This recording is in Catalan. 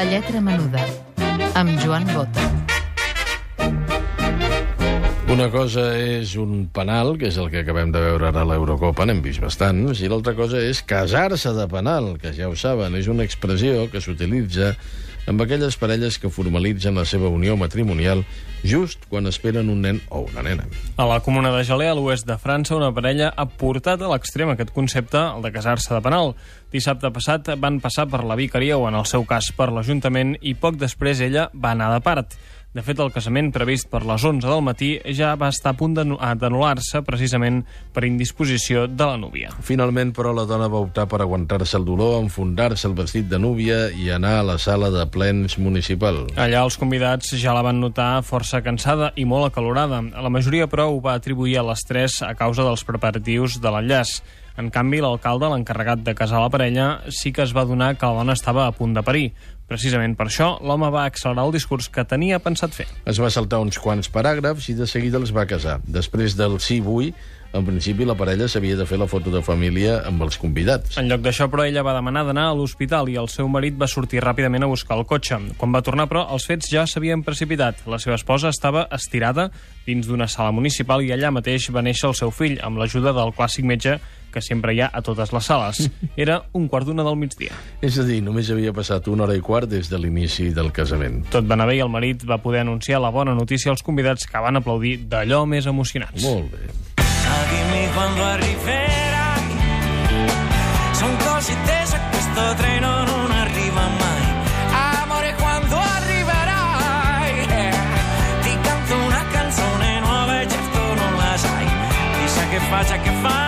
La lletra menuda, amb Joan Bota. Una cosa és un penal, que és el que acabem de veure ara a l'Eurocopa, n'hem vist bastants, i l'altra cosa és casar-se de penal, que ja ho saben, és una expressió que s'utilitza amb aquelles parelles que formalitzen la seva unió matrimonial just quan esperen un nen o una nena. A la comuna de Jalais, a l'oest de França, una parella ha portat a l'extrem aquest concepte, el de casar-se de penal. Dissabte passat van passar per la vicaria, o en el seu cas per l'Ajuntament, i poc després ella va anar de part. De fet, el casament previst per les 11 del matí ja va estar a punt d'anul·lar-se precisament per indisposició de la núvia. Finalment, però, la dona va optar per aguantar-se el dolor, enfundar-se el vestit de núvia i anar a la sala de plens municipal. Allà els convidats ja la van notar força cansada i molt acalorada. La majoria, però, ho va atribuir a l'estrès a causa dels preparatius de l'enllaç. En canvi, l'alcalde, l'encarregat de casar la parella, sí que es va adonar que la dona estava a punt de parir. Precisament per això, l'home va accelerar el discurs que tenia pensat fer. Es va saltar uns quants paràgrafs i de seguida els va casar. Després del sí vull, en principi la parella s'havia de fer la foto de família amb els convidats. En lloc d'això, però, ella va demanar d'anar a l'hospital i el seu marit va sortir ràpidament a buscar el cotxe. Quan va tornar, però, els fets ja s'havien precipitat. La seva esposa estava estirada dins d'una sala municipal i allà mateix va néixer el seu fill, amb l'ajuda del clàssic metge que sempre hi ha a totes les sales. Era 1:15 del migdia. És a dir, només havia passat 1 hora i quart des de l'inici del casament. Tot va anar bé i el marit va poder anunciar la bona notícia als convidats, que van aplaudir d'allò més emocionats. Molt bé. Dimmi quando arriverai. Son così tesa, questo treno non arriva mai. Amore, quando arriverai? Ti canto una canzone nuova e certo non la sai. Chissà che faccia che fai.